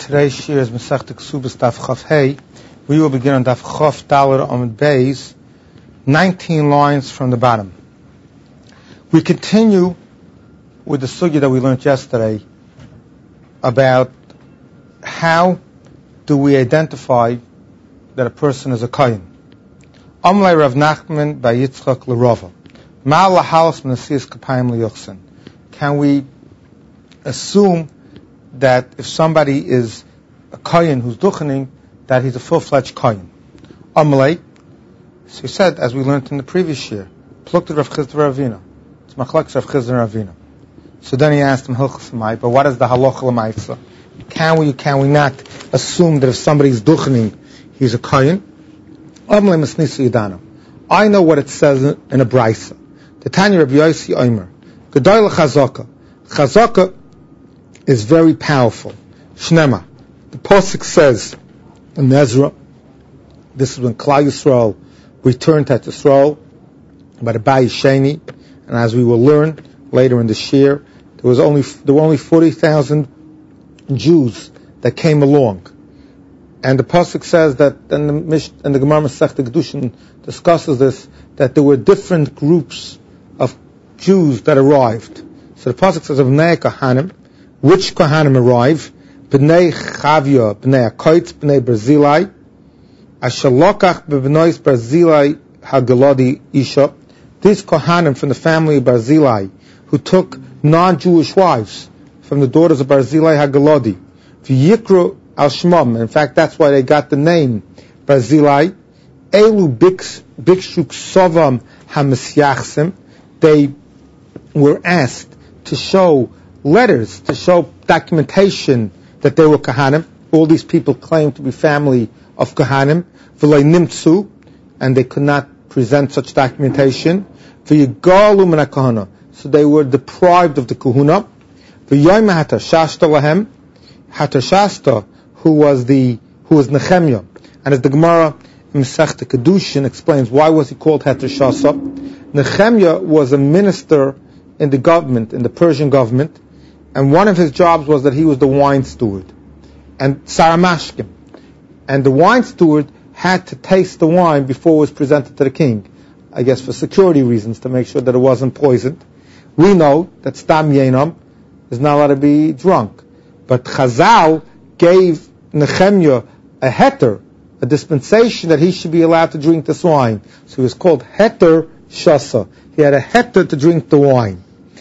Today's shir is Masechta Ksubas Daf Chaf Hey. We will begin on Daf Chaf Daler Amud Beis, 19 lines from the bottom. We continue with the sugya that we learned yesterday about how do we identify that a person is a kohen. Amlei Rav Nachman by Yitzchak L'Rava. Ma lahalas Menasias Kapayim Liyuchsin. Can we assume that if somebody is a kohen who's duchening, that he's a full-fledged kohen? Amalei, so he said, as we learned in the previous year, pluked Rav Chizda Ravina. It's machlekes Rav Chizda Ravina. So then he asked him, Hilchos L'mai, but what is the halacha l'maisa? Can we not assume that if somebody's duchening, he's a kohen? Amalei Masnisa Yidana. I know what it says in a brisa. The Tanya Rabbi Yossi Omer, Gedol Chazaka. Chazaka is very powerful. Shnema. The Pasuk says in Ezra, this is when Klal Yisrael returned to Yisrael by the Bayis Sheni, and as we will learn later in the shir, there were only 40,000 Jews that came along. And the Pasuk says that, and the Gemara Masechta Kedushin discusses this, that there were different groups of Jews that arrived. So the Pasuk says of Bnei Kohanim, which Kohanim arrive? Bnei Chavya, Bnei Akoitz, Bnei Barzilai, Asher Lokach b'Bnois Barzilai Hagaladi Isha. These Kohanim from the family of Barzilai, who took non-Jewish wives from the daughters of Barzilai Hagaladi, V'yikru al Shmam. In fact, that's why they got the name Barzilai. Elu Bikshuk Sovam HaMesyachsim. They were asked to show letters, to show documentation that they were Kohanim. All these people claimed to be family of Kohanim. V'lei nimtzu, and they could not present such documentation. V'yigalu min HaKohana, so they were deprived of the Kohuna. V'yoyim hatashashta lahem, hatashashta, who was Nehemiah. And as the Gemara in Masechta Kedushin explains, why was he called hatashashta? Nehemiah was a minister in the government, in the Persian government, and one of his jobs was that he was the wine steward and saramashkim, and the wine steward had to taste the wine before it was presented to the king, I guess for security reasons, to make sure that it wasn't poisoned. We know that stam yenam is not allowed to be drunk, but Chazal gave Nehemiah a heter, a dispensation that he should be allowed to drink this wine. So he was called heter shasa. He had a heter to drink the wine.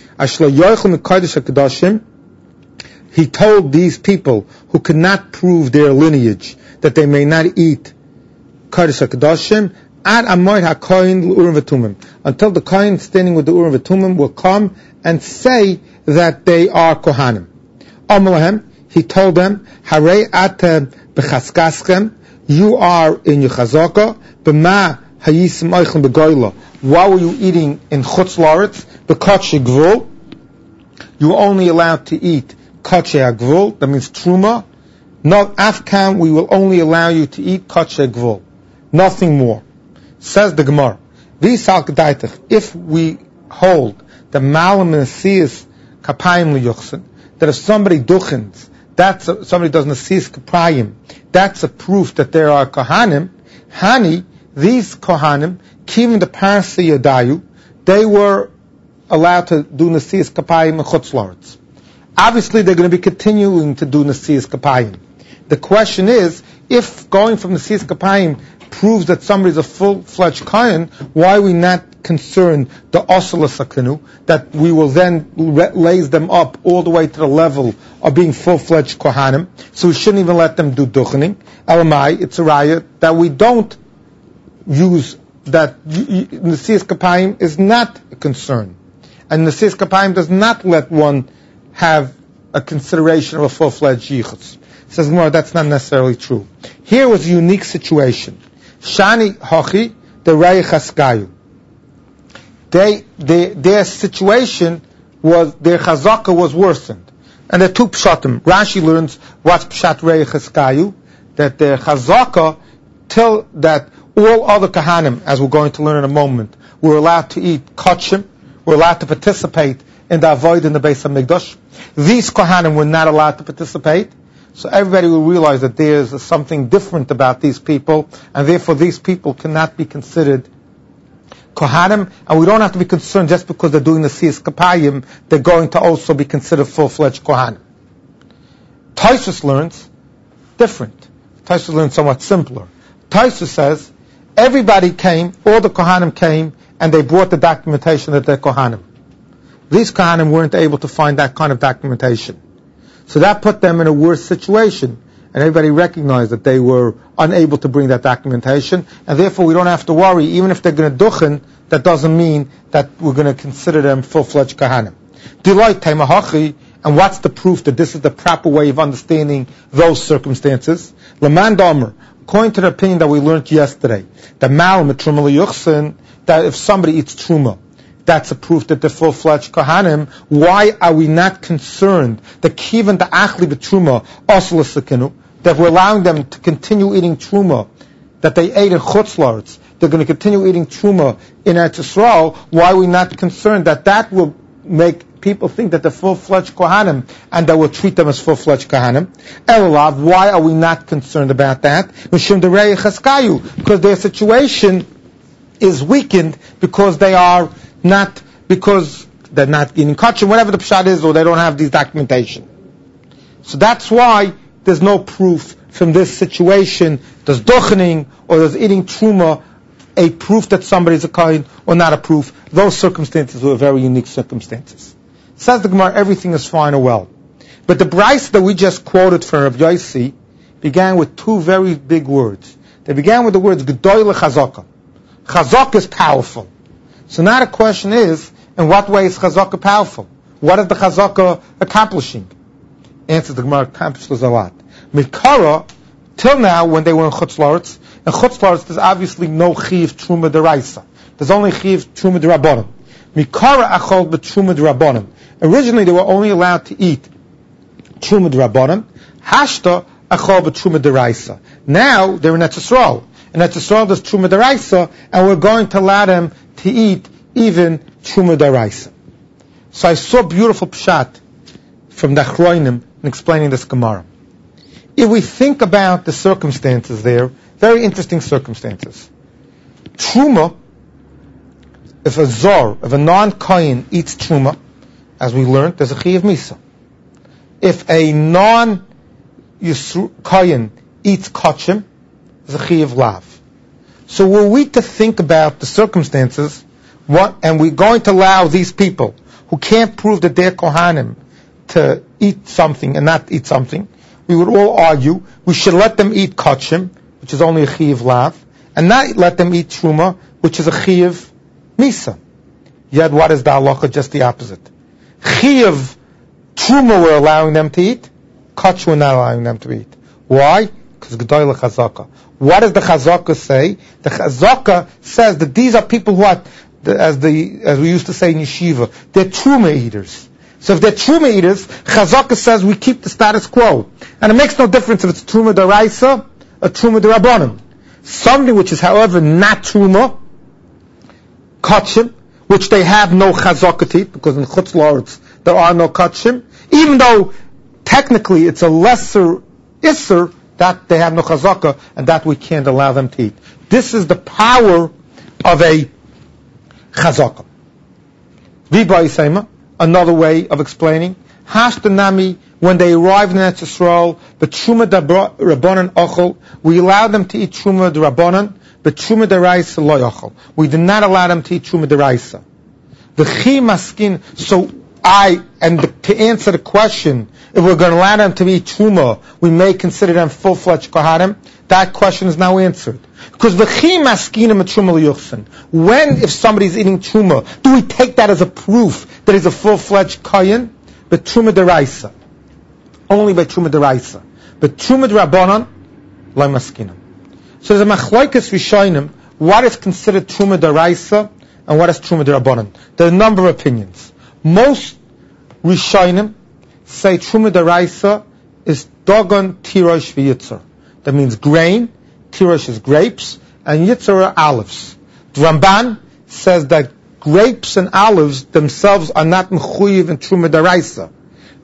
He told these people who could not prove their lineage that they may not eat Kodesh HaKadoshim ad amoid HaKoyin l'Urim v'Tumim, until the Koyin standing with the Urim v'Tumim will come and say that they are Kohanim. Amalahem, he told them, Harei atem b'chaskaschem, you are in your chazaka, b'ma hayisim oichem b'goyla. Why were you eating in Chutz La'aretz? B'kotche gvul. You were only allowed to eat kotche gvul, that means truma. No, afkan, we will only allow you to eat kotche gvul. Nothing more. Says the Gemara, if we hold the malam nasias kapayim liyuchsin, that if somebody duchens, somebody does nasias kapayim, that's a proof that there are kohanim. Hani, these kohanim, kivin the parasa yadayu, they were allowed to do nasias kapayim and chutz la'aretz. Obviously, they're going to be continuing to do nasias kapayim. The question is, if going from nasias kapayim proves that somebody's a full-fledged kohen, why are we not concerned the osala sakanu, that we will then raise them up all the way to the level of being full-fledged kohanim? So we shouldn't even let them do duchening. Elamai, it's a raya that we don't use that. Nasias kapayim is not a concern, and nasias kapayim does not let one have a consideration of a full-fledged yichutz. Says Gemara, that's not necessarily true. Here was a unique situation. Shani hochi the rei chaskayu. Their situation was, their chazaka was worsened, and there are two pshatim. Rashi learns what's pshat rei chaskayu, that their chazaka till that all other kahanim, as we're going to learn in a moment, were allowed to eat kotchim, were allowed to participate in the avoid in the Beis HaMikdash. These kohanim were not allowed to participate. So everybody will realize that there is something different about these people, and therefore these people cannot be considered Kohanim, and we don't have to be concerned just because they're doing the Siyas Kapayim, they're going to also be considered full-fledged Kohanim. Taisus learns different. Taisus learns somewhat simpler. Taisus says, everybody came, all the Kohanim came, and they brought the documentation that they're Kohanim. These Kohanim weren't able to find that kind of documentation. So that put them in a worse situation, and everybody recognized that they were unable to bring that documentation, and therefore we don't have to worry, even if they're going to duchen, that doesn't mean that we're going to consider them full-fledged Kohanim. Deloitte Teimahachi, and what's the proof that this is the proper way of understanding those circumstances? Leman Domer, according to the opinion that we learned yesterday, that Mal Mitruma Liyuchsin, that if somebody eats Truma, that's a proof that they're full-fledged Kohanim. Why are we not concerned that Kivan the Achli B'Truma Oslasakinu, that we're allowing them to continue eating Truma, that they ate in Chutz La'aretz, they're going to continue eating Truma in Eretz Yisrael? Why are we not concerned that that will make people think that they're full-fledged Kohanim and that we'll treat them as full-fledged Kohanim? Elulav, why are we not concerned about that? Because their situation is weakened because they are not, because they're not eating kachim, whatever the pshat is, or they don't have these documentation. So that's why there's no proof from this situation. Does dochening or does eating truma a proof that somebody's a kohen or not a proof? Those circumstances were very unique circumstances. Says the Gemara, everything is fine or well. But the brayso that we just quoted from Rav Yossi began with two very big words. They began with the words Gedoy leChazaka. Chazaka is powerful. So now the question is, in what way is Chazaka powerful? What is the Chazaka accomplishing? Answer, the Gemara accomplishes a lot. Mikara, till now, when they were in Chutz La'aretz, in Chutz La'aretz there's obviously no Chiv Truma Deraisa. There's only Chiv Truma Derabanan. Mikara achol b'Truma Derabanan. Originally they were only allowed to eat Truma Derabanan. Hashta achol b'Truma Deraisa. Now they're in Eretz Yisrael. In Eretz Yisrael there's Truma Deraisa, and we're going to allow them to eat even Truma Deraisa. So I saw beautiful pshat from the Achronim in explaining this Gemara. If we think about the circumstances there, very interesting circumstances. Truma, if a zor, if a non-kohen eats truma, as we learned, there's a chiyuv misa. If a non-kohen eats kachim, there's a chiyuv lav. So were we to think about the circumstances, and we're going to allow these people who can't prove that they're kohanim to eat something and not eat something, we would all argue we should let them eat kachim, which is only a chiyuv lav, and not let them eat truma, which is a chiyuv misa. Yet what is the halacha? Just the opposite. Chiyuv truma we're allowing them to eat, kach we're not allowing them to eat. Why? Because Gedoy leChazaka. What does the Chazaka say? The Chazaka says that these are people who are, as we used to say in yeshiva, they're truma eaters. So if they're truma eaters, Chazaka says we keep the status quo. And it makes no difference if it's truma deraisa or truma derabanan. Something which is, however, not truma, kachim, which they have no Chazaka to eat, because in Chutz La'aretz there are no kachim, even though technically it's a lesser isser, that they have no Chazaka, and that we can't allow them to eat. This is the power of a Chazaka. Viba Yisema, another way of explaining, Hashtanami, when they arrived in Eretz Yisrael, but Truma Rabbanan Ochel, we allowed them to eat Truma Rabbanan, but Truma Deraisa Lo Ochel. We did not allow them to eat Truma Deraisa. The Chi Maskin, to answer the question, if we're going to allow them to eat Truma, we may consider them full-fledged Kohanim, that question is now answered. Because the Chi Maskinim at Truma Liyuchsin, when, if somebody's eating Truma, do we take that as a proof that he's a full-fledged Kohen? But Truma Deraisa. Only by Truma Deraisa. But Truma Derabanan, Lo Maskinim. So there's a Machlokes Rishonim, what is considered Truma Deraisa, and what is Truma Derabanan? There are a number of opinions. Most Rishonim say Truma Deraisa is Dogon, Tirosh, V'Yitzar. That means grain, Tirosh is grapes, and Yitzar are olives. The Ramban says that grapes and olives themselves are not mechuyev in Truma Deraisa.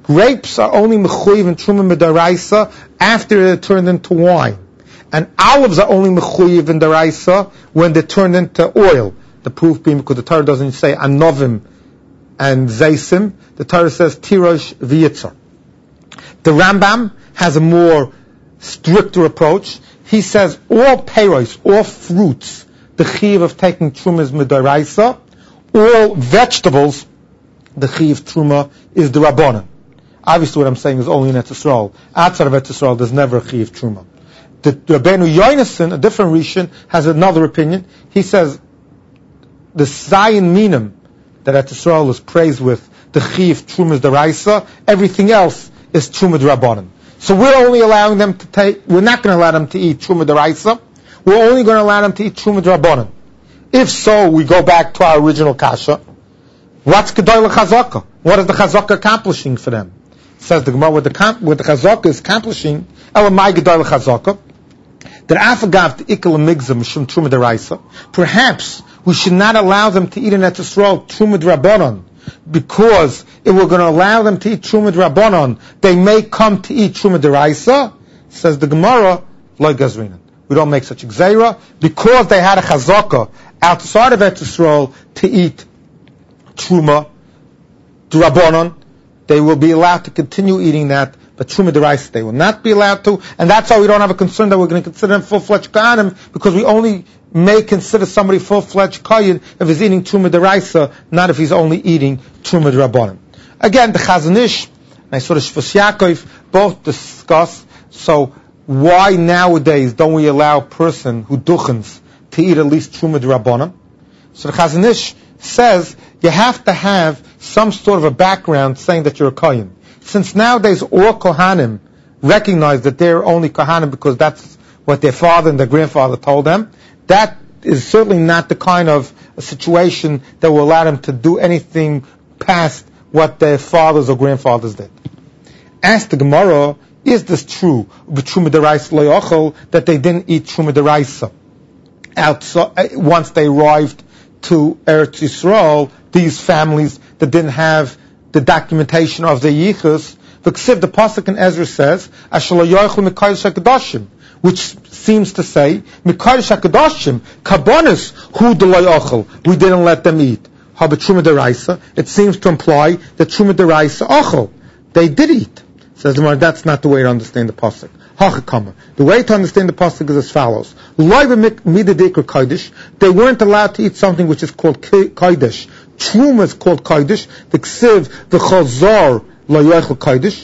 Grapes are only mechuyev in truma midaraisa after they're turned into wine. And olives are only mechuyev in daraisa when they're turned into oil. The proof being because the Torah doesn't say anovim and zaysim. The Torah says tirosh v'yitzar. The Rambam has a more stricter approach. He says all peiros, all fruits, the chiyuv of taking truma is midaraisa. All vegetables, the chiyuv truma is the rabbanan. Obviously, what I'm saying is only in Eretz Yisrael. Outside of Eretz Yisrael, there's never a chiyuv truma. The Rabbeinu Yonason, a different Rishon, has another opinion. He says the Zayin Minim that Eretz Yisrael is praised with, the chiyuv truma is the raisa. Everything else is truma d'rabbanan. So we're only allowing them to take. We're not going to allow them to eat truma d'raisa. We're only going to allow them to eat truma d'rabbanan. If so, we go back to our original kasha. What's Gedol Chazaka? What is the Chazaka accomplishing for them? It says the Gemara, what the Chazaka is accomplishing, Elamai Gedol Chazaka, that Afagav to Ikal Migzam Shum Truma Deraisa. Perhaps we should not allow them to eat in Eretz Yisrael Truma D'Rabbanan, because if we're going to allow them to eat Truma D'Rabbanan, they may come to eat Truma Deraisa. Says the Gemara, Lo Gazrinan. We don't make such a gzeira, because they had a Chazaka outside of Eretz Yisrael to eat Truma D'Rabbanan, they will be allowed to continue eating that, but Truma D'Raisa they will not be allowed to, and that's why we don't have a concern that we're going to consider them full-fledged Kohanim, because we only may consider somebody full-fledged Kohen if he's eating Truma D'Raisa, not if he's only eating Truma D'Rabbanan. Again, the Chazon Ish and Sort of Shvus Yaakov both discuss, so why nowadays don't we allow a person who duchens to eat at least Truma D'Rabbanan? So the Chazon Ish says you have to have some sort of a background saying that you're a Kohen. Since nowadays all Kohanim recognize that they're only Kohanim because that's what their father and their grandfather told them, that is certainly not the kind of a situation that will allow them to do anything past what their fathers or grandfathers did. Ask the Gemara, is this true, Truma D'Raisa lo yochel, that they didn't eat Truma D'Raisa once they arrived to Eretz Yisrael, these families that didn't have the documentation of the yichus? The pasuk in Ezra says, "Ashalo yochel mikodesh hakadoshim," which seems to say, "Mikodesh hakadoshim kabonis hu d'lo yochel." We didn't let them eat. How about Truma D'Raisa? It seems to imply that Truma D'Raisa ochel, they did eat. Says the Gemara, that's not the way to understand the pasuk. The way to understand the pasuk is as follows: they weren't allowed to eat something which is called kodesh. Truma is called kodesh. The ksiv v'chazar lo yochel kodesh.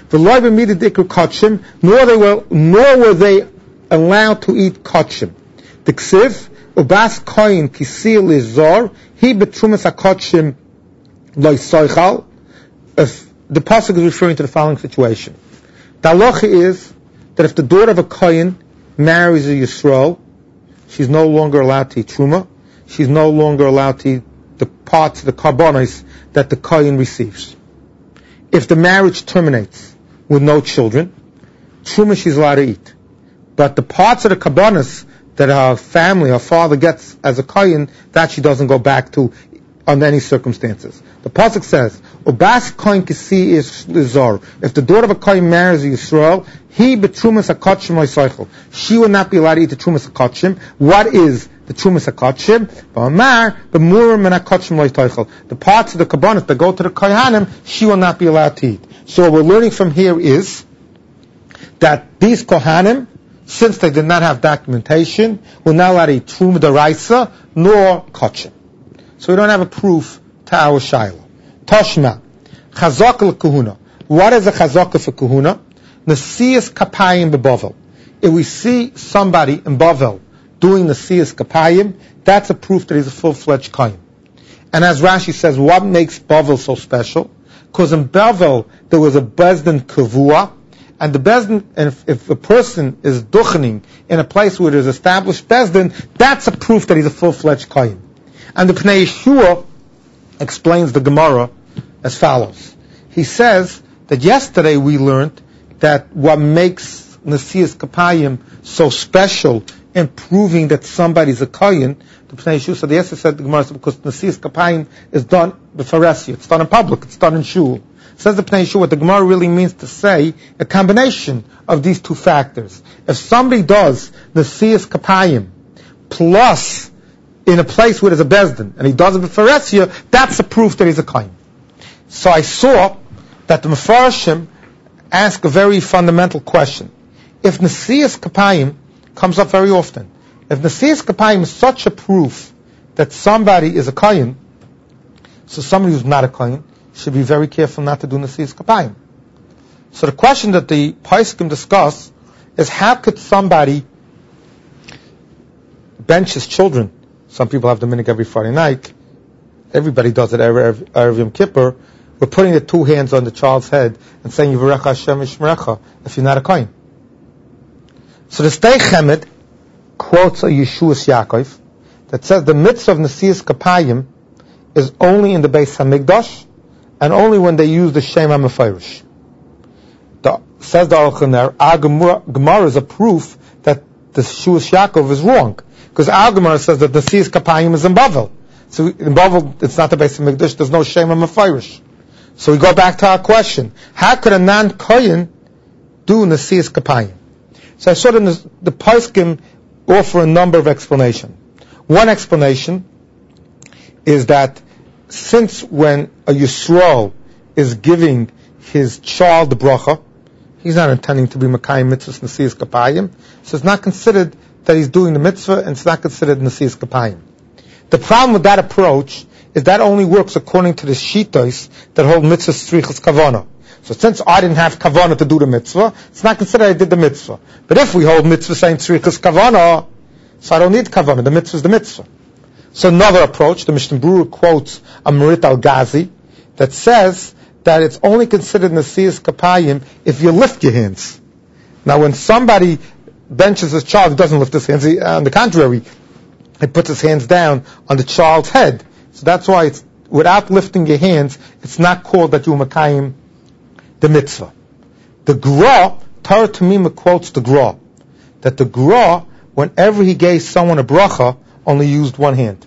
Nor were they allowed to eat kachim. The ksiv ubas koyin kisil lizar he betrumas hakachim lo yisoichal. If the pasuk is referring to the following situation, the halacha is that if the daughter of a kohen marries a Yisrael, she's no longer allowed to eat truma. She's no longer allowed to eat the parts of the karbonos that the kohen receives. If the marriage terminates with no children, truma she's allowed to eat. But the parts of the karbonos that her family, her father gets as a kohen, that she doesn't go back to under any circumstances. The pasuk says, "Ubas kohen kisi is lizar." If the daughter of a kohen marries a Yisrael, he betrumas hakachim lo'isaychel. She will not be allowed to eat the trumas hakachim. What is the trumas hakachim? Ba'amar b'murim and hakachim lo'isaychel. The parts of the kabbanis that go to the kohanim, she will not be allowed to eat. So what we're learning from here is that these kohanim, since they did not have documentation, were not allowed to eat truma d'raisa nor kachim. So we don't have a proof to our shaila. Toshma, chazaka l'kuhuna. What is a chazaka for kuhuna? Nesiyas kapayim beBavel. If we see somebody in Bavel doing Nesiyas kapayim, that's a proof that he's a full-fledged kohen. And as Rashi says, what makes Bavel so special? Because in Bavel there was a bezdin kavua, and the bezdin, and if a person is duchening in a place where there's established bezdin, that's a proof that he's a full-fledged kohen. And the Pnei Yeshua explains the Gemara as follows. He says that yesterday we learned that what makes Nesiyas Kapayim so special in proving that somebody's a kohen. The Pnei Yeshua said, yes, said the Gemara, because Nesias Kapayim is done b'faresia. It's done in public. It's done in shul. Says the Pnei Yeshua, what the Gemara really means to say, a combination of these two factors. If somebody does Nesias Kapayim plus in a place where there's a bezdin, and he does it b'faresia, that's a proof that he's a kohen. So I saw that the Mefarshim ask a very fundamental question. If Nesias Kapayim comes up very often, if Nesias Kapayim is such a proof that somebody is a kohen, so somebody who's not a kohen should be very careful not to do Nesias Kapayim. So the question that the Poskim discuss is, how could somebody bench his children? Some people have the minhag every Friday night. Everybody does it Erev Yom Kippur. We're putting the two hands on the child's head and saying, Yivarecha Hashem Yishmerecha, if you're not a kohen. So the Stei Chemed quotes a Yeshuas Yaakov that says the mitzvah of Nesias Kapayim is only in the Beis Hamikdash and only when they use the Shem HaMefarish. Says the Aruch LaNer, Gemara is a proof that the Yeshuas Yaakov is wrong, because our Gemara says that Nesias Kapayim is in Bavel. So in Bavel, it's not the Beis Hamikdash, there's no Shem HaMefarish. So we go back to our question. How could a non-kohen do Nesias Kapayim? So I saw that the Poskim offer a number of explanations. One explanation is that since when a Yisrael is giving his child the bracha, he's not intending to be Mekayim mitzvahs Nesias Kapayim, so it's not considered that he's doing the mitzvah, and it's not considered Nesias Kapayim. The problem with that approach is that only works according to the Shittos that hold mitzvahs tzrichas kavana. So since I didn't have kavana to do the mitzvah, it's not considered I did the mitzvah. But if we hold mitzvah saying tzrichas kavana, so I don't need kavana. The mitzvah is the mitzvah. So another approach, the Mishnah Berurah quotes a Merit al-Ghazi that says that it's only considered Nesias Kapayim if you lift your hands. Now when somebody benches his child, he doesn't lift his hands. On the contrary, he puts his hands down on the child's head. So that's why it's, without lifting your hands, it's not called that you're Mekayim the mitzvah. The Gra, Torah Tamima quotes the Gra, that the Gra, whenever he gave someone a bracha, only used one hand.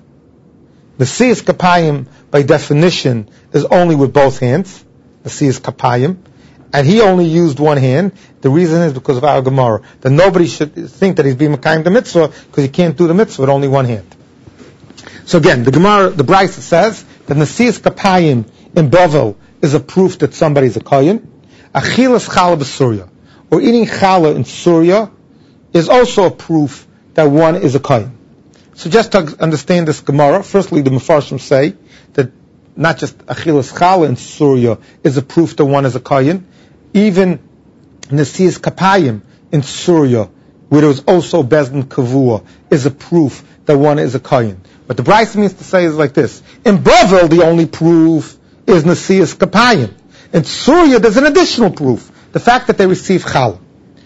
Nesias Kapayim, by definition, is only with both hands. Nesias Kapayim. And he only used one hand. The reason is because of our Gemara, that nobody should think that he's being Mekayim the mitzvah, because he can't do the mitzvah with only one hand. So again, the Gemara, the Brisa says that Nesias Kapayim in Bavel is a proof that somebody's a kohen. Achilas challah b'Surya, or eating challah in Surya, is also a proof that one is a kohen. So just to understand this Gemara, firstly the Mefarshim say that not just achilas challah in Surya is a proof that one is a kohen. Even Nesias Kapayim in Surya, where there was also bezdin kavua, is a proof that one is a kohen. What the Brisa means to say is like this: in Bavel, the only proof is Nesias Kapayim. In Surya, there's an additional proof: the fact that they receive challah.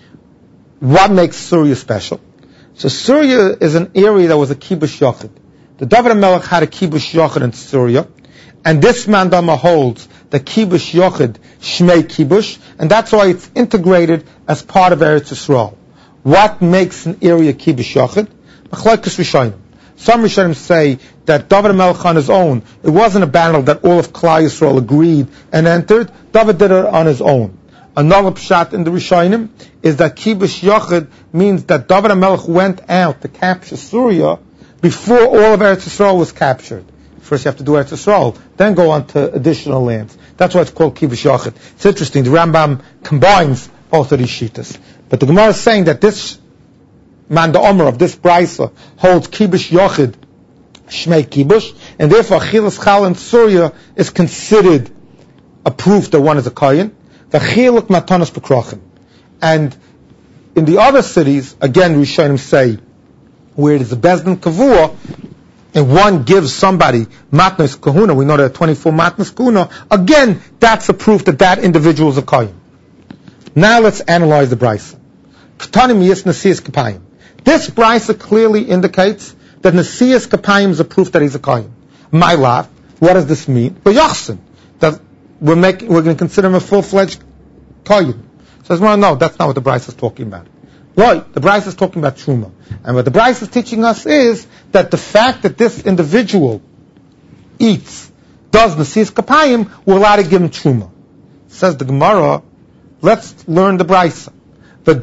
What makes Surya special? So Surya is an area that was a kibush yachid. The David HaMelech had a kibush yachid in Surya, and this mandama holds the kibush yachid shmei kibush, and that's why it's integrated as part of Eretz Yisrael. What makes an area kibush yachid? Machlokes Rishonim. Some Rishonim say that David HaMelech on his own, it wasn't a battle that all of Klal Yisrael agreed and entered. David did it on his own. Another pshat in the Rishonim is that kibush yachid means that David HaMelech went out to capture Surya before all of Eretz Yisrael was captured. First you have to do Eretz Yisrael, then go on to additional lands. That's why it's called kibush yachid. It's interesting, the Rambam combines both of these shittas. But the Gemara is saying that this Man the Omer of this Brisa holds kibush yachid shmei kibush, and therefore achilas challah in Surya is considered a proof that one is a kohen. The chiluk matanos b'krachim. And in the other cities, again, Rishonim say, where it is a bezdin kavua, and one gives somebody matnos kahuna, we know there are 24 matnos kahuna, again, that's a proof that that individual is a kohen. Now let's analyze the Brisa. K'tanim yis Nesias Kapayim. This Brisa clearly indicates that Nesias Kapayim is a proof that he's a kohen. My lav, what does this mean? B'yachsin, that we're going to consider him a full-fledged kohen. Says, well, no, that's not what the Brisa is talking about. Right, the Bryce is talking about Truma. And what the Bryce is teaching us is that the fact that this individual does Nesias Kapayim, we're allowed to give him Truma. Says the Gemara, let's learn the Bryce. The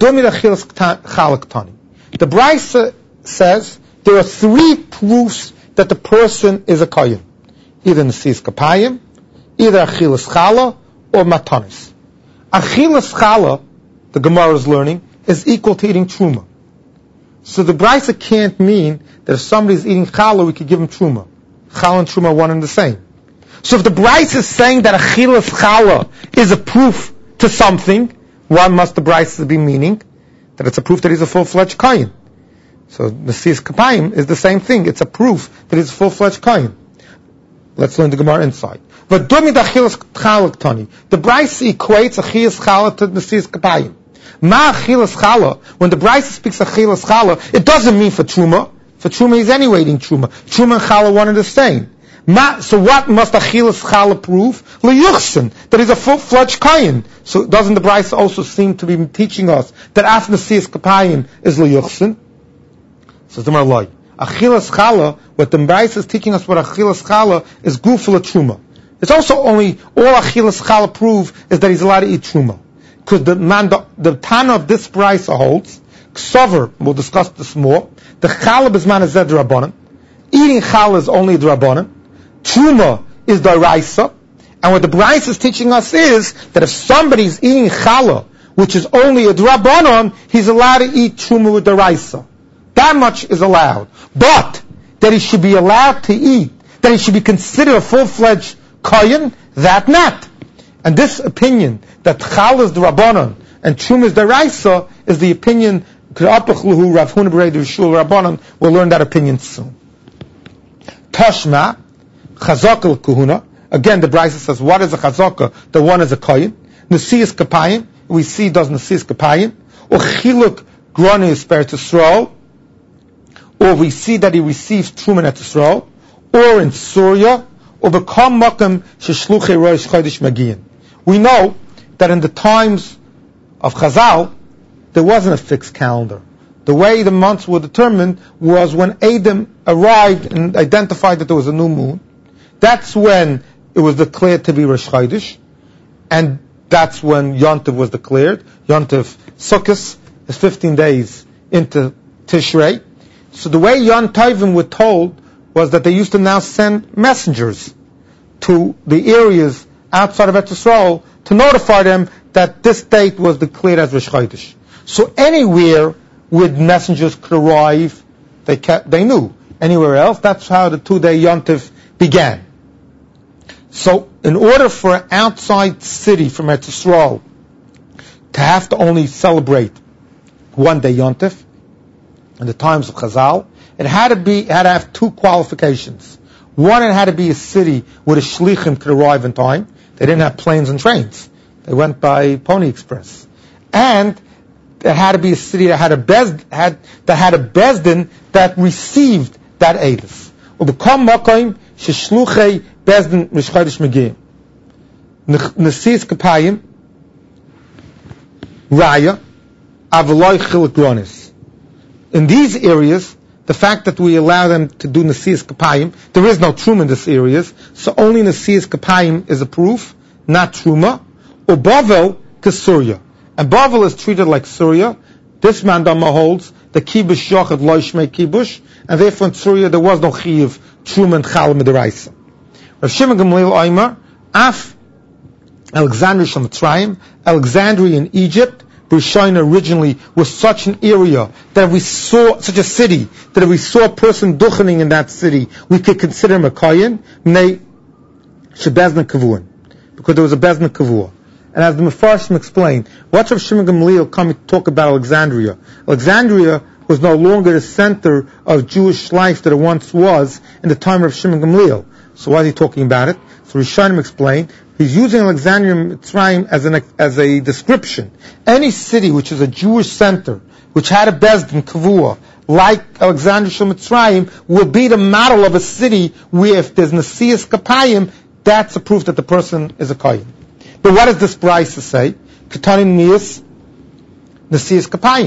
Bryce says there are three proofs that the person is a Kohen. Either Nesias Kapayim, either Achilas Chala, or Matanis. Achilas Chala, the Gemara is learning, is equal to eating Truma. So the Brisa can't mean that if somebody's eating Chala, we could give him Truma. Chala and Truma are one and the same. So if the Brisa is saying that Achilas Chala is a proof to something, what must the Brisa be meaning? That it's a proof that he's a full-fledged Kohen. So Nesias Kapayim is the same thing. It's a proof that he's a full-fledged Kohen. Let's learn the Gemara inside. The Brisa equates Achilas Chala to Nesias Kapayim. Ma Achilas Chala, when the Brisa speaks Achilas Chala, it doesn't mean for Truma. For Truma, he's anyway eating Truma. Truma and Chala one and the same. So what must Achilas Chala prove? Leyuchsin, that he's a full-fledged Kohen. So doesn't the Brisa also seem to be teaching us that after Nesias Kapayim is Leyuchsin? So the Gemara, Achilas Chala, what the Brisa is teaching us what Achilas Chala is guful Truma. It's also only, all Achilas Chala prove is that he's allowed to eat Truma. Because the Tana of this Brisa holds, Ksover, we'll discuss this more, the Chala B'zman is Rabbanan, eating Chala is only the Rabbanan, Truma is the Raisa, and what the Brisa is teaching us is that if somebody's eating Chala, which is only a Rabbanan, he's allowed to eat Truma with the Raisa. That much is allowed. But that he should be allowed to eat, that he should be considered a full-fledged Kohen, that not. And this opinion that Chala is the Rabbanan and Truma is the Raisa is the opinion Rav Huna B'Rei D'Rishul Rabbanan. We'll learn that opinion soon. Tashma Chazaka L'Kuhuna. Again, the Brisa says, what is a Chazaka? The one is a Kohen. Nesias Kapayim. We see does Nesias Kapayim. Or Chiluk Grani is Eretz Yisrael. Or we see that he receives Truma in Eretz Yisrael. Or in Surya. Or B'kam Makam Sheshluchei Rosh Chodesh Magiyin. We know that in the times of Chazal, there wasn't a fixed calendar. The way the months were determined was when Adam arrived and identified that there was a new moon. That's when it was declared to be Rosh Chodesh, and that's when Yontiv was declared. Yontiv Sukkot is 15 days into Tishrei. So the way Yontivim were told was that they used to now send messengers to the areas outside of Eretz Yisrael to notify them that this date was declared as Rosh Chodesh. So anywhere where messengers could arrive, they knew. Anywhere else, that's how the 2-day Yontif began. So in order for an outside city from Eretz Yisrael to have to only celebrate 1-day Yontif, in the times of Chazal, it had to have two qualifications. One, it had to be a city where the shlichim could arrive in time. They didn't have planes and trains. They went by Pony Express. And it had to be a city that had a bezdin that received that edus. Ubekam makom sheshluchei bezdin Rosh Chodesh Magiyin. Nesias Kapayim Raya Avaloi Chiluk Gronis. In these areas, the fact that we allow them to do Nesias Kapayim, there is no Truma in these areas, so only Nesias Kapayim is a proof, not Truma. Or Bavel to Surya. And Bavel is treated like Surya. This Mandama holds the Kibush Yochad Lo Yishmei Kibush, and therefore in Surya there was no Chiyuv, Truma and Chala Midaraisa. Rav Shimon Gamliel Omer, Af Alexandria Shel Mitzrayim, Alexandria in Egypt, Rishaina originally was such an area that we saw, such a city, that if we saw a person duchening in that city, we could consider him a Kohen, Mnei Shebezna Kavuin, because there was a Bezna Kavua. And as the Mefarshim explained, what's Rav Shimon Gamliel coming to talk about Alexandria? Alexandria was no longer the center of Jewish life that it once was in the time of Shimon Gamliel. So why is he talking about it? So Rishonim explained, he's using Alexandria Mitzrayim as a description. Any city which is a Jewish center, which had a Bezdin Kavua, like Alexandria Shel Mitzrayim, will be the model of a city where if there's Nesias Kapayim, that's a proof that the person is a Kohen. But what does this Brisa say? Ketanim Niyas Nesias Kapayim.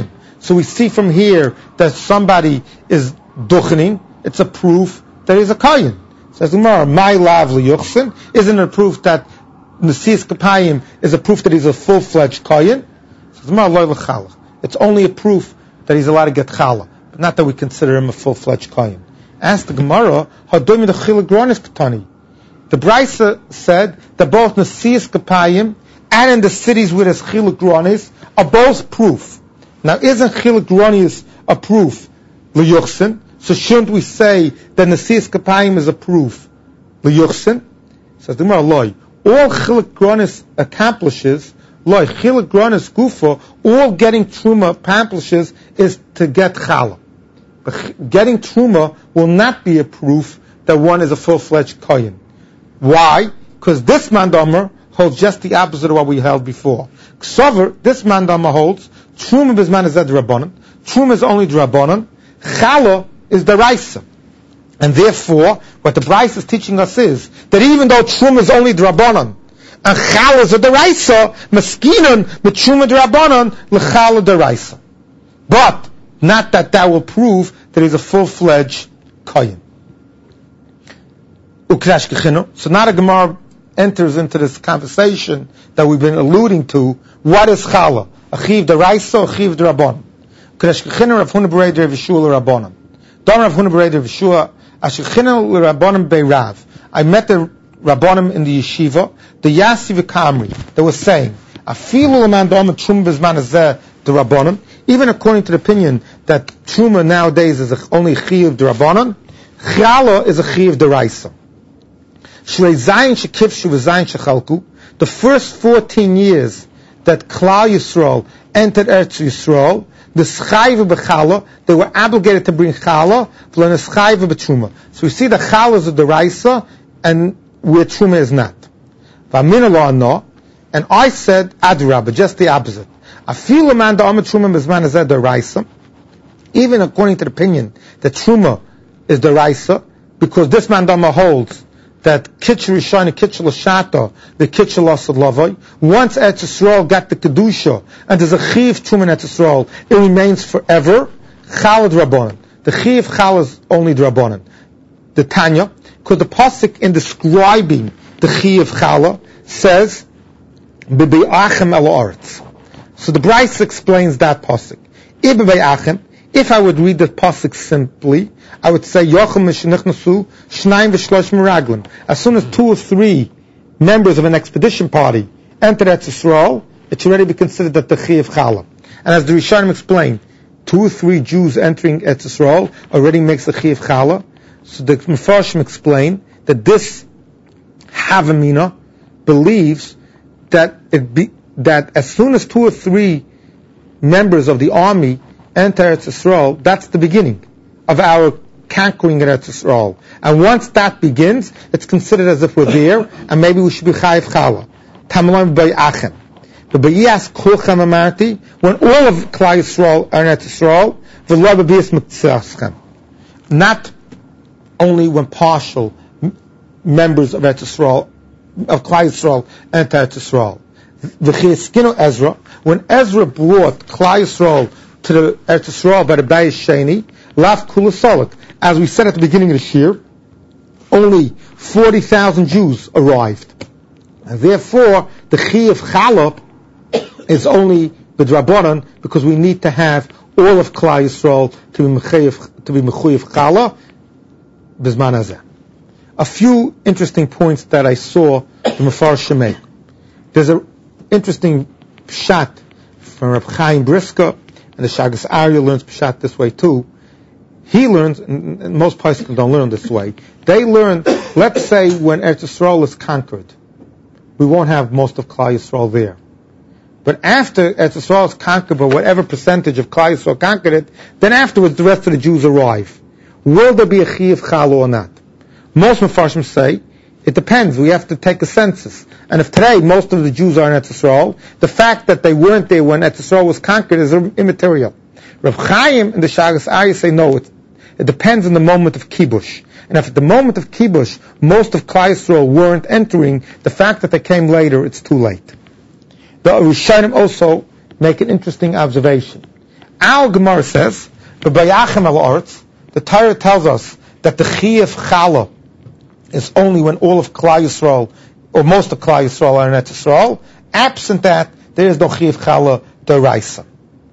So we see from here that somebody is duchening. It's a proof that he's a kohen. Says Gemara, my lav liyuchsin. Isn't it a proof that Nesias Kapayim is a proof that he's a full-fledged kohen? Says Gemara, loy l'chalach. It's only a proof that he's allowed to get challah, but not that we consider him a full-fledged kohen. Ask the Gemara, hadomi the chilik gronis katani. The Brisa said that both Nesias Kapayim and in the cities where there's chilik gronis are both proof. Now, isn't chilik gronis a proof liyuchsin? So shouldn't we say that Nesias Kapayim is a proof liyuchsin? Says the Gemara, loy. All chilik gronis accomplishes, loy chilik gronis gufa, all getting truma accomplishes is to get challah. But getting truma will not be a proof that one is a full-fledged kohen. Why? Because this mandamer holds just the opposite of what we held before. Ksover, this mandamer holds truma bizman is drabanan. Truma is only drabanan. Challah is the raisa. And therefore, what the Brisa is teaching us is that even though truma is only drabanan and challah is a deraisa, maskinan but truma drabanan l'challah deraisa. But not that will prove that he's a full-fledged kohen. So now the Gemara enters into this conversation that we've been alluding to. What is challah? Achiv deraisa or achiv drabanan? K'rashkechinu Rav Huna b'rei Rav Yeshua l'Rabbanan. Dam Rav Huna b'rei Rav Yeshua ashkechinu l'Rabbanan be'Rav. I met the Rabbanim in the yeshiva, the Yasi v'Kamri, that was saying, Afilu l'man dam truma b'zman hazeh the Rabbanan, even according to the opinion that truma nowadays is only chiyuv the Rabbanan, challah is a chiyuv deraisa. Shrei zayin shekifshu v'zayin shechalku, the first 14 years that Klal Yisrael entered Eretz Yisrael, the schayva b'challah, they were obligated to bring challah, v'lo neschayva b'truma. So we see the challah is a deraisa, and where truma is not. V'amin lo ano, and I said adrabah, just the opposite. Afilu man da'amah truma b'zman hazeh deraisa, even according to the opinion that truma is deraisa, because this man da'amah holds that kitcher rishon and kitcher l'shata, the kitcher l'asad lavai. Once Eretz Yisrael got the kedusha, and there's a chiv truma in Eretz Yisrael, it remains forever. Chalad rabbanan. The chiv chal is only drabanan. The Tanya, because the pasuk in describing the chiv chala says, "B'be'achem el haaretz." So the Brisa explains that pasuk. If I would read the pasuk simply, I would say, Yochel mishnichnasu shnayim v'shlosh meraglim. As soon as 2 or 3 members of an expedition party enter Eretz Yisrael, it should already be considered that the chiyuv chala. And as the Rishonim explained, 2 or 3 Jews entering Eretz Yisrael already makes the chiyuv chala. So the Mefarshim explain that this Havamina believes that that as soon as 2 or 3 members of the army enter Eretz Yisrael, that's the beginning of our conquering Eretz Yisrael. And once that begins, it's considered as if we're there, and maybe we should be chayiv chala. Tamalam b'yachem. But b'yas kulchem amarti, when all of Klal Yisrael are in Eretz Yisrael, v'lo b'biyas mitzvahchem. Not only when partial members of Eretz Yisrael, of Klal Yisrael, enter Eretz Yisrael. V'chiyaskinu Ezra, when Ezra brought Klal Yisrael to the Eretz Yisrael by the Bayis Sheni, Lav Kula Solek. As we said at the beginning of this year, only 40,000 Jews arrived. And therefore, the Chiyuv Challah is only the Drabanan, because we need to have all of Klal Yisrael to be Mechuyev Challah, Bizman Hazeh. A few interesting points that I saw the Mefarshim make. There's an interesting pshat from Reb Chaim Briska, and the Shagas Arya learns pshat this way too. He learns, and most Paiskim don't learn this way. They learn, let's say when Eretz Yisrael is conquered, we won't have most of Klal Yisrael there. But after Eretz Yisrael is conquered, by whatever percentage of Klal Yisrael conquered it, then afterwards the rest of the Jews arrive. Will there be a Chiyuv Chala or not? Most Mefarshim say, it depends. We have to take a census. And if today most of the Jews are in Eretz Yisrael, the fact that they weren't there when Eretz Yisrael was conquered is immaterial. Rav Chaim and the Shagas Arya say no, it depends on the moment of Kibush. And if at the moment of Kibush, most of Klal Yisrael weren't entering, the fact that they came later, it's too late. The Rishonim also make an interesting observation. Our Gemara says, the Torah tells us that the Chiyuv Chala is only when all of Klal Yisrael, or most of Klal Yisrael are in Eretz Yisrael. Absent that, there is no Chiyuv Chala D'Oraisa.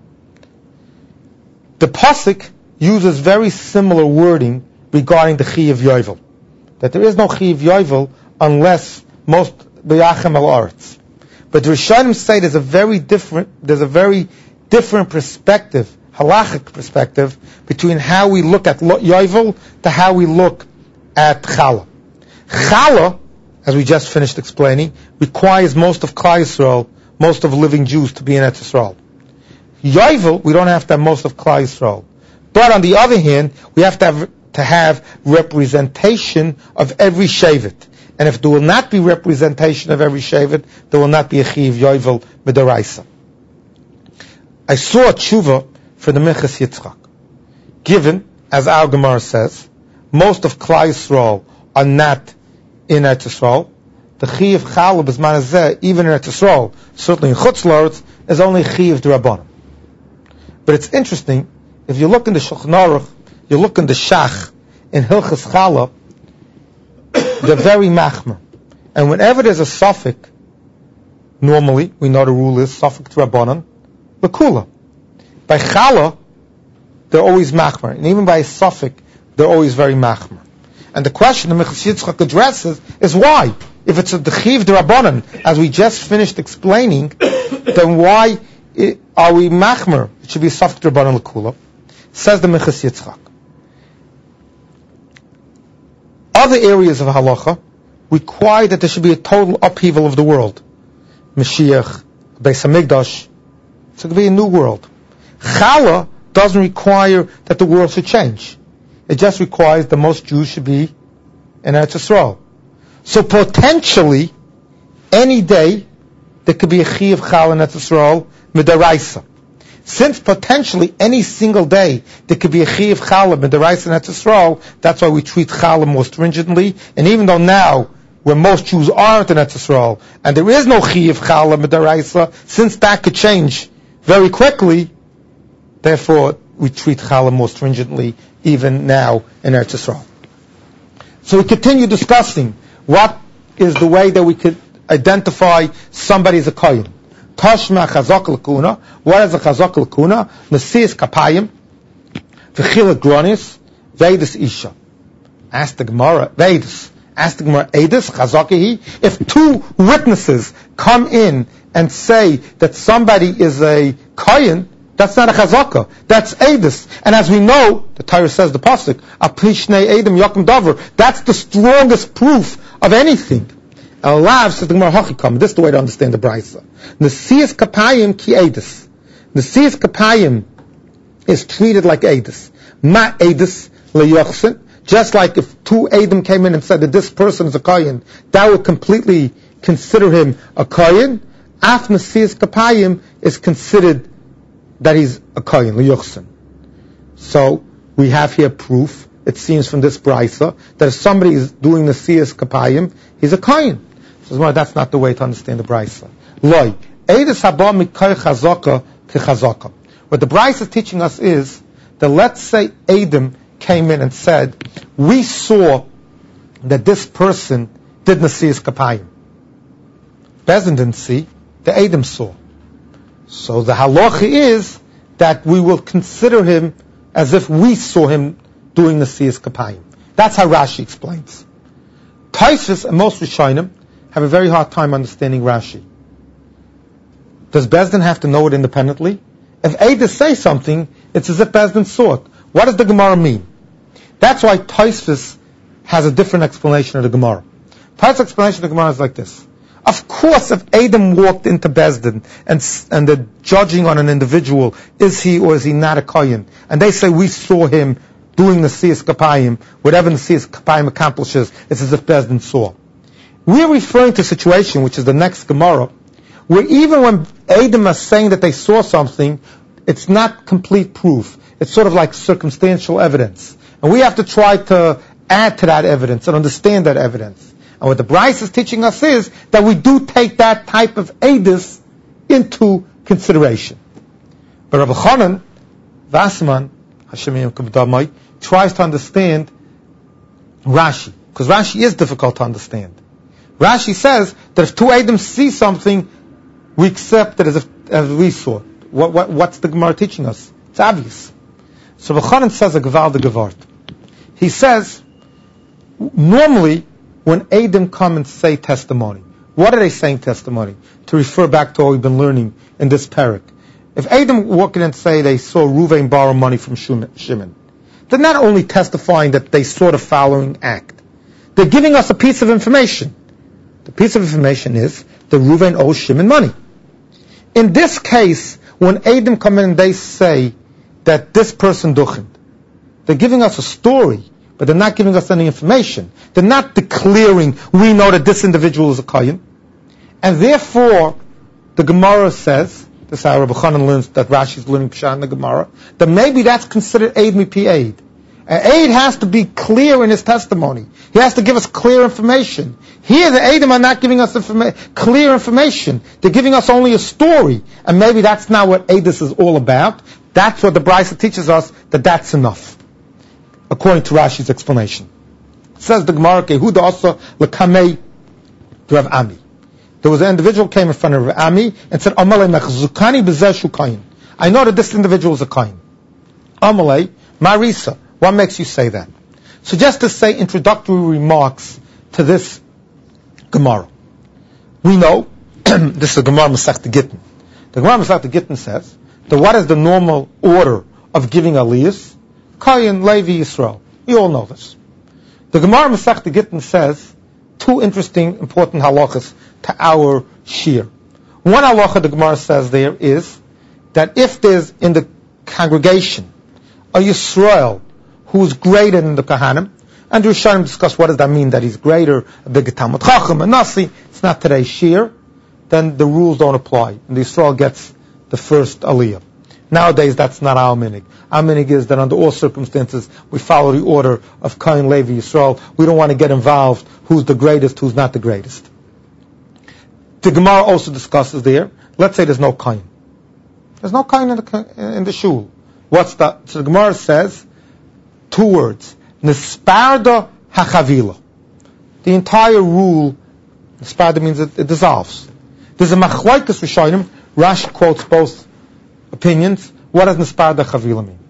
The Pasuk uses very similar wording regarding the Chiyuv Yovel, that there is no Chiyuv Yovel unless most B'yachem al Aretz. But the Rishonim say there's a very different perspective, halachic perspective, between how we look at Yovel to how we look at Chala. Chala, as we just finished explaining, requires most of Klal Yisrael, most of living Jews to be in Eretz Yisrael. Yovel, we don't have to have most of Klal Yisrael. But on the other hand, we have to have representation of every Shevet. And if there will not be representation of every Shevet, there will not be a Chiyuv Yovel D'Oraisa. I saw a tshuva for the Minchas Yitzchak. Given, as our Gemara says, most of Klal Yisrael are not in Eretz Yisrael, the Chiyuv Chala B'zman Hazeh, even in Eretz Yisrael, certainly in Chutz La'aretz, is only Chiyuv D'Rabbanan. But it's interesting, if you look in the Shulchan Aruch, you look in the Shach, in Hilchas Chala, they're very machmer. And whenever there's a suffix, normally, we know the rule is suffix D'Rabbanan, L'Kula. By Chala, they're always machmer. And even by a suffix, they're always very machmer. And the question the Minchas Yitzchak addresses is why? If it's a Chiyuv D'Rabbanan, as we just finished explaining, then why are we machmer? It should be a suffix D'Rabbanan L'Kula. Says the Minchas Yitzchak. Other areas of halacha require that there should be a total upheaval of the world. Mashiach, Beis Hamikdash, it's going to be a new world. Chala doesn't require that the world should change. It just requires that most Jews should be in Eretz Yisrael. So potentially, any day, there could be a Chiyuv Chala in Eretz Yisrael, Midaraisa. Since potentially any single day there could be a Chiyuv Chala Midaraisa in Eretz Yisrael, that's why we treat Chala more stringently. And even though now, when most Jews aren't in Eretz Yisrael, and there is no Chiyuv Chala Midaraisa, since that could change very quickly, therefore we treat Chala more stringently even now in Eretz Yisrael. So we continue discussing what is the way that we could identify somebody as a Kohen. Tashma Chazak L'Kuna. What is a Chazak L'Kuna? Nesias Kapayim, V'chilat Gronis, Vedas Isha. Ask the Gemara, Vedas. Ask the Gemara, Eidos Chazakihi. If two witnesses come in and say that somebody is a Kohen, that's not a Chazaka. That's Eidos. And as we know, the Torah says, the Pasuk, Aprishnei Eidim Yakum Davar. That's the strongest proof of anything. Alav says the Gemara Hachikam. This is the way to understand the Brisa. Nesias Kapayim ki Eidos. Nesias Kapayim is treated like Eidos. Ma Eidos leYochsin. Just like if two Eidim came in and said that this person is a Kohen, that would completely consider him a Kohen. Af Nesias Kapayim is considered that he's a Kohen, leYochsin. So we have here proof, it seems from this Brisa, that if somebody is doing Nesias Kapayim, he's a Kohen. So that's not the way to understand the Brisa. Loi, Eidos haba mikay chazaka kechazaka. What the Brisa is teaching us is that let's say Eidim came in and said, we saw that this person did Nesias Kapayim. Bezdin didn't see, the Eidim saw. So the halacha is that we will consider him as if we saw him doing Nesias Kapayim. That's how Rashi explains. Tosfos and most Rishonim have a very hard time understanding Rashi. Does Bezdin have to know it independently? If Eidos say something, it's as if Bezdin saw it. What does the Gemara mean? That's why Tosfos has a different explanation of the Gemara. Tosfos' explanation of the Gemara is like this. Of course, if Eidim walked into Bezdin and they're judging on an individual, is he or is he not a Kohen, and they say we saw him doing Nesias Kapayim, whatever Nesias Kapayim accomplishes, it's as if Bezdin saw. We're referring to a situation, which is the next Gemara, where even when Eidim are saying that they saw something, it's not complete proof. It's sort of like circumstantial evidence. And we have to try to add to that evidence and understand that evidence. And what the Bryce is teaching us is that we do take that type of Eidos into consideration. But Rabbi Chanan Wasserman, Hashem Yom tries to understand Rashi, because Rashi is difficult to understand. Rashi says that if two Eidim see something, we accept it as we saw it. What's the Gemara teaching us? It's obvious. So B'chanan says a Gevaldig Gevart. He says, normally, when Eidim come and say testimony, what are they saying testimony? To refer back to what we've been learning in this parak. If Eidim walk in and say they saw Ruvain borrow money from Shimon, they're not only testifying that they saw the following act, they're giving us a piece of information. The piece of information is that Ruvain owes Shimon money. In this case, when Eidim come in and they say that this person duchened, they're giving us a story, but they're not giving us any information. They're not declaring, we know that this individual is a Kayin. And therefore, the Gemara says, this is how Rabbi Chanan learns that Rashi is learning Pshat in the Gemara, that maybe that's considered Eid Mipi Eid. An Eid has to be clear in his testimony. He has to give us clear information. Here, the Eidim are not giving us clear information. They're giving us only a story. And maybe that's not what Eidus is all about. That's what the Brisa teaches us, that that's enough, according to Rashi's explanation. It says the Gemara, Kehuda also lekamei to Rav Ami. There was an individual who came in front of Rav Ami and said, Amalei mechzukani b'zeh shu kayin. I know that this individual is a kayin. Amalei marisa. What makes you say that? So just to say introductory remarks to this Gemara. We know, this is Gemara Masechta Gittin. The Gemara Masechta Gittin says that what is the normal order of giving aliyahs? Kayin, Levi, Yisrael. We all know this. The Gemara Masechta Gittin says two interesting, important halachas to our shir. One halacha the Gemara says there is that if there's in the congregation a Yisrael who's greater than the Kahanim, and the Rishonim discuss what does that mean, that he's greater, a big Talmud Chacham, a Nasi, it's not today's shir, then the rules don't apply, and the Yisrael gets the first aliyah. Nowadays, that's not our minig. Our minig is that under all circumstances, we follow the order of Kain, Levi, Yisrael. We don't want to get involved who's the greatest, who's not the greatest. The Gemara also discusses there, let's say there's no Kain. There's no Kain in the shul. What's that? So the Gemara says, two words, Nisparda hachavila. The entire rule, Nisparda means it dissolves. There's a machlokes Rishonim. Rashi quotes both opinions. What does Nisparda hachavila mean?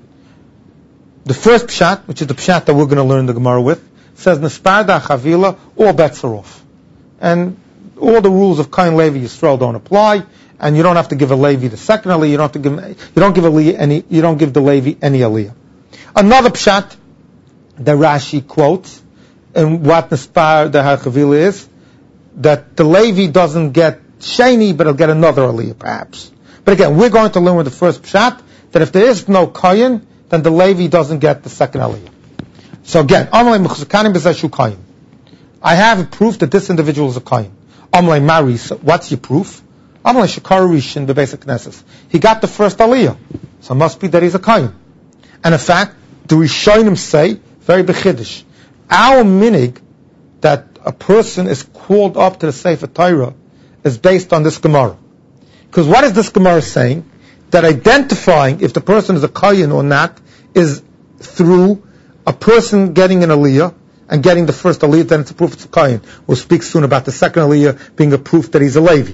The first pshat, which is the pshat that we're going to learn the Gemara with, says Nisparda hachavila, all bets are off. And all the rules of Kain, Levi, Yisrael don't apply, and you don't have to give a Levi the second aliyah, you don't give the Levi any aliyah. Another pshat that Rashi quotes, and what Nispar the Hachavila is, that the Levi doesn't get Sheni, but he'll get another aliyah perhaps. But again, we're going to learn with the first pshat, that if there is no Kayin, then the Levi doesn't get the second aliyah. So again, Amalei Mechzukani B'Zeh Kayin. I have a proof that this individual is a Kayin. Amalei Maris, what's your proof? Amalei Shekar Rishon B'Beis HaKnesses. He got the first aliyah, so it must be that he's a Kayin. And in fact, the Rishonim say, very bechiddush, our minig that a person is called up to the Sefer Torah is based on this Gemara. Because what is this Gemara saying? That identifying if the person is a Kayin or not is through a person getting an aliyah and getting the first aliyah, then it's a proof it's a Kayin. We'll speak soon about the second aliyah being a proof that he's a Levi.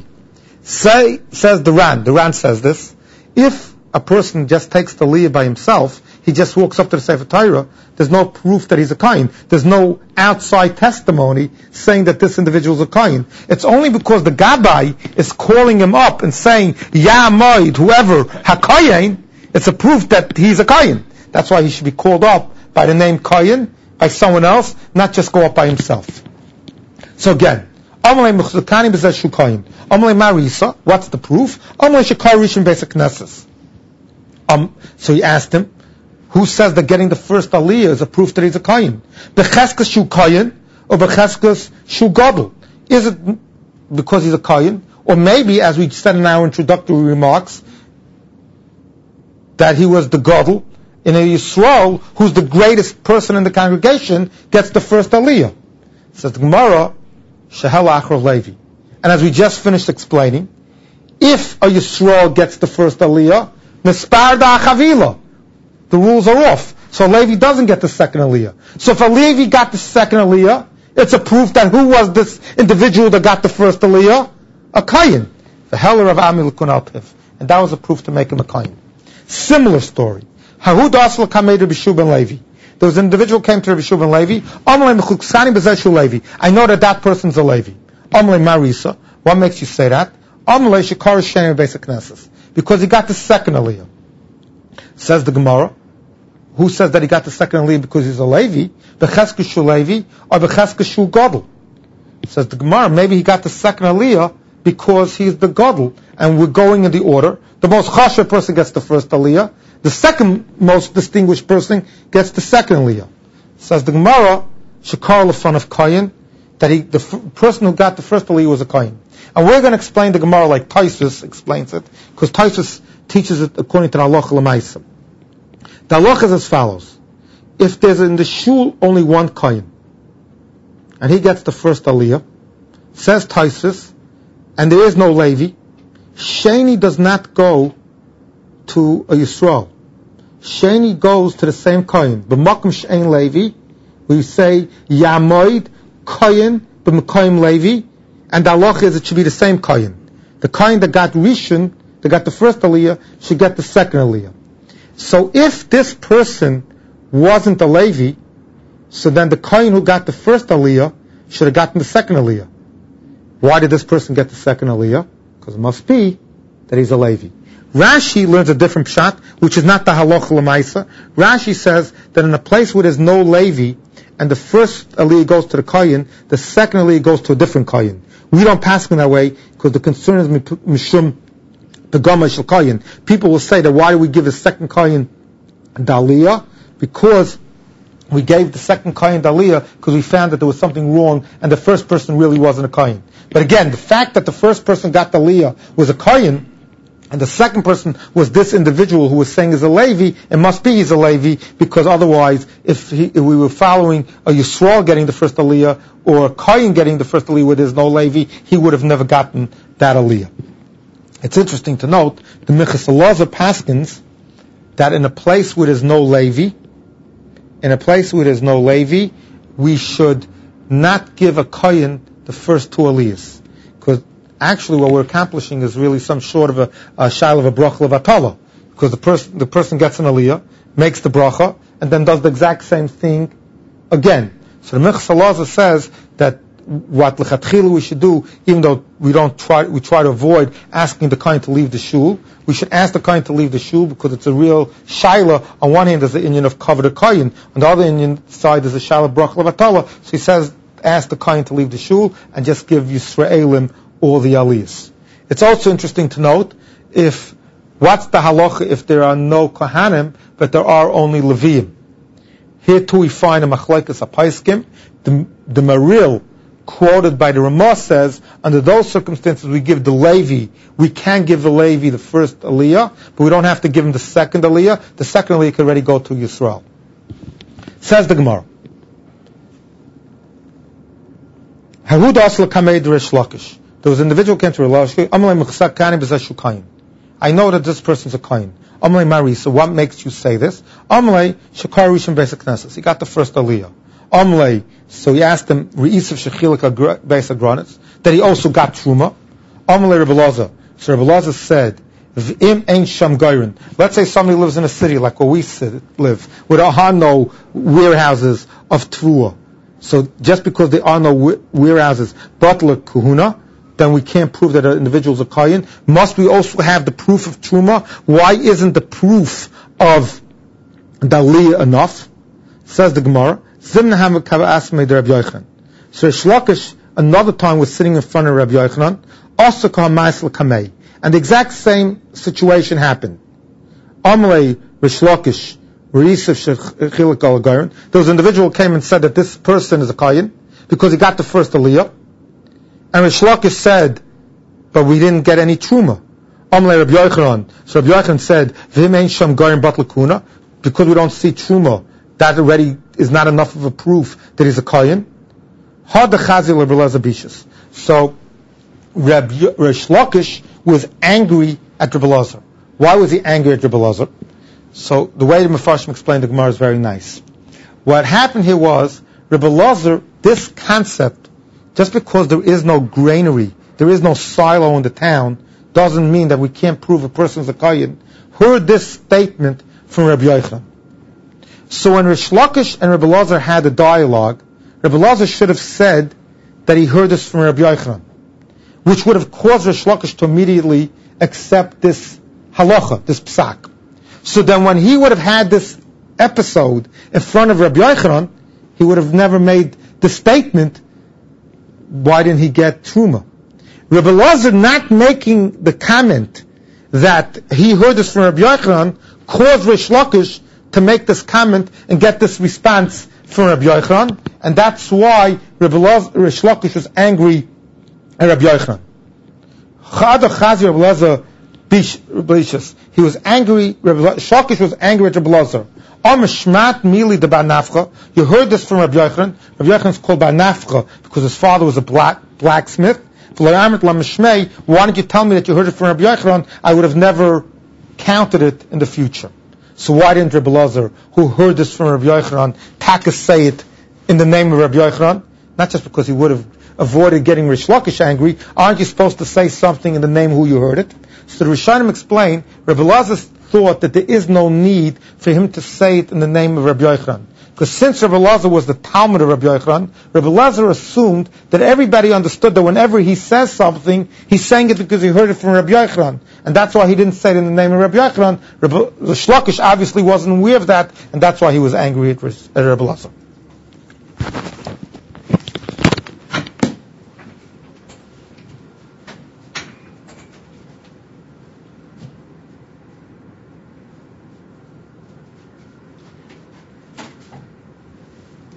Says the Ran says this, if a person just takes the aliyah by himself, he just walks up to the Sefer Torah, there's no proof that he's a Kayin. There's no outside testimony saying that this individual is a Kayin. It's only because the Gabbai is calling him up and saying, Ya Moed, whoever, HaKayin, it's a proof that he's a Kayin. That's why he should be called up by the name Kayin, by someone else, not just go up by himself. So again, Amalei Mechzukani B'Zeh Shu Kayin. Amalei Marisa, what's the proof? Amalei Shekar Rishon B'Beis HaKnesses. So he asked him, who says that getting the first aliyah is a proof that he's a Kayin? Becheskas Shu Kayin or Becheskas Shu Gadol? Is it because he's a Kayin? Or maybe, as we said in our introductory remarks, that he was the Gadol in a Yisrael who's the greatest person in the congregation gets the first aliyah. Says the Gemara, Shehel Achor Levi. And as we just finished explaining, if a Yisrael gets the first aliyah, Nispar da Chavila, the rules are off. So Levi doesn't get the second aliyah. So if a Levi got the second aliyah, it's a proof that who was this individual that got the first aliyah? A Kayin. The Heller of Amil Kunalpiv. And that was a proof to make him a Kayin. Similar story. Harud Asla Kamed Rabbi Shua ben Levi. There was an individual who came to Rabbi Shua ben Levi. I know that person's a Levi. Marisa. What makes you say that? Because he got the second aliyah. Says the Gemara. Who says that he got the second aliyah because he's a Levi? Becheskes Shu Levi or Becheskes Shu Gadol? Says the Gemara. Maybe he got the second aliyah because he's the Gadol, and we're going in the order. The most chashuv person gets the first aliyah. The second most distinguished person gets the second aliyah. Says the Gemara, Shekar Lefan of Kayin, that the person who got the first aliyah was a Kayin. And we're going to explain the Gemara like Taisus explains it, because Taisus teaches it according to the Halacha L'maisa. The Halacha is as follows. If there's in the shul only one Kayin, and he gets the first aliyah, says Taisus, and there is no Levi, Sheni does not go to a Yisrael. Sheni goes to the same Kayin. B'makom she'ein Levi, we say Yamoid Kayin b'makayim Levi, and the halacha is it should be the same Kayin. The Kayin that got Rishon, that got the first aliyah, should get the second aliyah. So if this person wasn't a Levi, so then the Kayin who got the first aliyah should have gotten the second aliyah. Why did this person get the second aliyah? Because it must be that he's a Levi. Rashi learns a different pshat, which is not the halacha l'maisa. Rashi says that in a place where there's no Levi, and the first aliyah goes to the Kayin, the second aliyah goes to a different Kayin. We don't pass in that way, because the concern is mishum the gama shel Kayin. People will say that why do we give the second Kayin the aliyah? Because we gave the second Kayin the aliyah because we found that there was something wrong, and the first person really wasn't a Kayin. But again, the fact that the first person got the aliyah was a Kayin, and the second person was this individual who was saying is a Levi, it must be he's a Levi, because otherwise, if we were following a Yisrael getting the first aliyah, or a Kayin getting the first aliyah where there's no Levi, he would have never gotten that aliyah. It's interesting to note, the Minchas Elazar paskins, that in a place where there's no Levi, we should not give a Kayin the first two aliyahs. Because actually what we're accomplishing is really some sort of a shaila of a bracha of atala. Because the person gets an aliyah, makes the bracha, and then does the exact same thing again. So the Minchas Elazar says that what lechatchila we should do, even though we try to avoid asking the Kayin to leave the shul, we should ask the Kayin to leave the shul because it's a real shaila. On one hand, there's the inyan of covered Kayin. On the other inyan side, there's a shaila of bracha of atala. So he says, ask the Kayin to leave the shul and just give Yisraelim all the aliyahs. It's also interesting to note what's the halacha if there are no Kohanim, but there are only Leviim. Here too we find a machlekes apaiskim. The Maril quoted by the Ramah says, under those circumstances we give the Levi. We can give the Levi the first aliyah, but we don't have to give him the second aliyah. The second aliyah can already go to Yisrael. Says the Gemara. There was an individual who came to Rish Lakish. I know that this person's a Kayin. Amalei Marisa, what makes you say this? Amalei Shekar Rishon Beis HaKnesses. He got the first aliyah. Amalei, so he asked him Re'isav Shechilika Beis HaGranitz, that he also got Truma. Amalei Rebbe Elazar. So Rebbe Elazar said, V'im ein sham geirin. Let's say somebody lives in a city like where we live, where there are no warehouses of Tvua. So just because there are no warehouses, Butler Kahuna, then we can't prove that an individual is a Kayin. Must we also have the proof of Truma? Why isn't the proof of Daliyah enough? Says the Gemara. So Rish Lakish another time was sitting in front of Rabbi Yochanan, and the exact same situation happened. Amalei Rish Lakish, there was an individual who came and said that this person is a Kayin because he got the first aliyah. And Rish Lakish said, but we didn't get any Truma. Amalei Rabbi Yochanan. So Rabbi Yochanan said, V'im ein sham geirin bat lakuna, because we don't see Truma, that already is not enough of a proof that he's a Kayin. So Rish Lakish was angry at Rebbe Elazar. Why was he angry at Rebbe Elazar? So the way the Mefarshim explained the Gemara is very nice. What happened here was, Rebbe Lazar, this concept, just because there is no granary, there is no silo in the town, doesn't mean that we can't prove a person's a Kohen, heard this statement from Rabbi Yochanan. So when Rish Lakish and Rebbe Lazar had a dialogue, Rebbe Lazar should have said that he heard this from Rabbi Yochanan, which would have caused Rish Lakish to immediately accept this halacha, this psak. So then when he would have had this episode in front of Rabbi Yochanan, he would have never made the statement, why didn't he get Truma? Rebbe Lazar not making the comment that he heard this from Rabbi Yochanan caused Rish Lakish to make this comment and get this response from Rabbi Yochanan, and that's why Rish Lakish was angry at Rabbi Yochanan. He was angry, Rish Lakish was angry at Rabbi Lazar. You heard this from Rabbi Yochanan. Rabbi Yochanan is called Banafcha because his father was a blacksmith. Why didn't you tell me that you heard it from Rabbi Yochanan? I would have never counted it in the future. So why didn't Rabbi Lazar, who heard this from Rabbi Yochanan, taka say it in the name of Rabbi Yochanan? Not just because he would have avoided getting Rish Lakish angry. Aren't you supposed to say something in the name of who you heard it? So the Rishonim explain, Rabbi Lazar thought that there is no need for him to say it in the name of Rabbi Yochanan. Because since Rabbi Lazar was the Talmud of Rabbi Yochanan, Rabbi Lazar assumed that everybody understood that whenever he says something, he's saying it because he heard it from Rabbi Yochanan. And that's why he didn't say it in the name of Rabbi Yochanan. Rish Lakish obviously wasn't aware of that, and that's why he was angry at Rabbi Lazar.